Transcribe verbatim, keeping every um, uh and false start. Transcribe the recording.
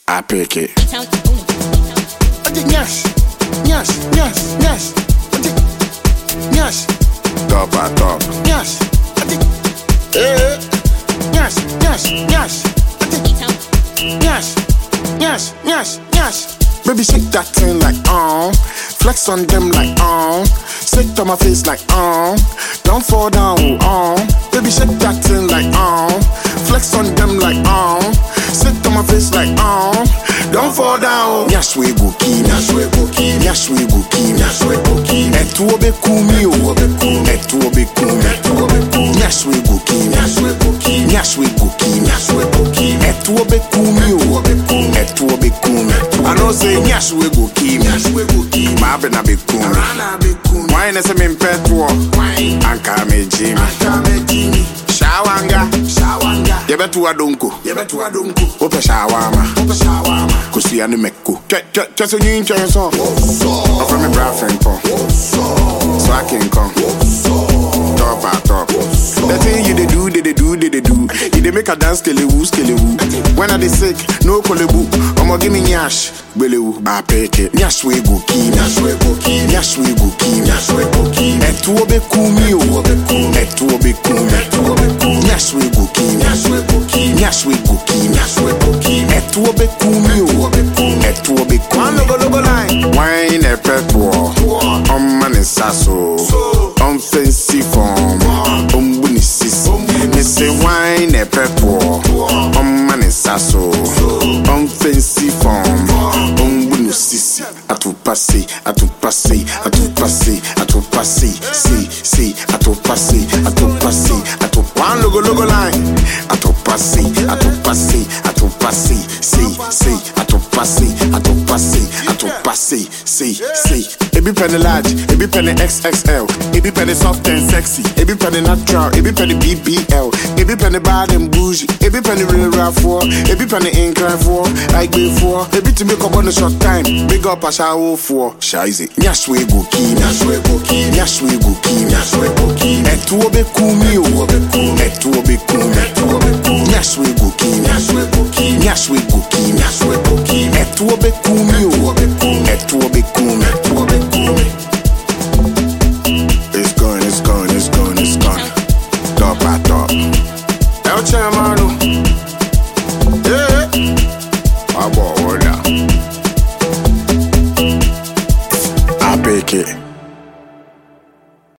I pick it. Yes, yes, yes, yes. Yes, Top by top. yes. Eh. Yes, yes, yes. Yes, yes, yes, yes. Baby, shake that thing like um, flex on them like um, sit on my face like um, don't fall down um. Baby, shake that thing like um, flex on them like um, sit on my face like um, don't fall down. Yes, we go keep, yes we go keep, yes we go keep, yes we go keep. Etu obe kumi o, etu obe kumi, yes we go keep, yes we go keep, yes we go keep, yes we go keep. Etu obe kumi o, etu obe kumi. I know say yes we go keep, yes we go keep. Ma be na be kumi. Why na se me mpetwo? Anka me Jimmy, anka me Jimmy. Shawanga, shawanga. Yebetu adonko, yebetu adonko. Ope shawama, ope shawama. Kusi ane meko. Che che che so nyin che so. Offer me bra friend pon. So I can come. Top by top. The thing you they do, they they do, they they do. You they make a dance, skelewu, skelewu. When I they sick, no kolebu. Omo give me nyash, belewu. I pick it. Nyash we go keep, nyash we go keep, nyash we go keep, nyash we go keep. Etu obe kumi o, etu obe kumi. Nyash we go keep, nyash we go keep, nyash we go keep, nyash we go keep. Etu obe kumi o, etu obe kumi. One logo logo line. Wine e pepo, om man is sasso, om fancy form, om buni sis. Me say wine e pepo, om man is sasso, om fancy form, om buni sis. Atu passe, atu passe, atu passe, atu passe, si si, atu passe, atu passe, atu. One logo logo line. Atu passe, atu passe, atu passe, si si, atu passe, atu passe, atu passe, si si. Ebi penny large, ebi penny X X L, ebi penny soft and sexy, ebi penny natural, ebi penny B B L, ebi penny bad and bougie, ebi penny real rap for, ebi penny incline for, like before, ebi to make up on a short time, big up a shower for, shizy. Nyash we go keep, nyash we go keep, nyash we go keep, nyash we go keep. Etu obe kumi o, etu